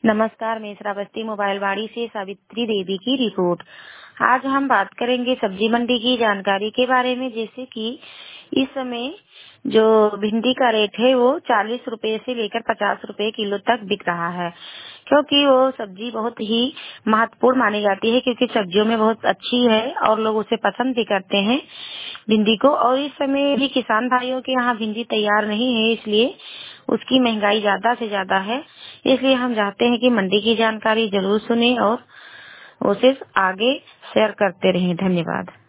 नमस्कार, मैं श्रावस्ती मोबाइल वाड़ी से सावित्री देवी की रिपोर्ट। आज हम बात करेंगे सब्जी मंडी की जानकारी के बारे में। जैसे कि इस समय जो भिंडी का रेट है वो 40 रुपए से लेकर 50 रुपए किलो तक बिक रहा है, क्योंकि वो सब्जी बहुत ही महत्वपूर्ण मानी जाती है, क्योंकि सब्जियों में बहुत अच्छी है और लोग उसे पसंद भी करते हैं भिंडी को। और इस समय भी किसान भाइयों के यहाँ भिंडी तैयार नहीं है, इसलिए उसकी महंगाई ज्यादा से ज्यादा है। इसलिए हम चाहते हैं कि मंडी की जानकारी जरूर सुने और उसे आगे शेयर करते रहें। धन्यवाद।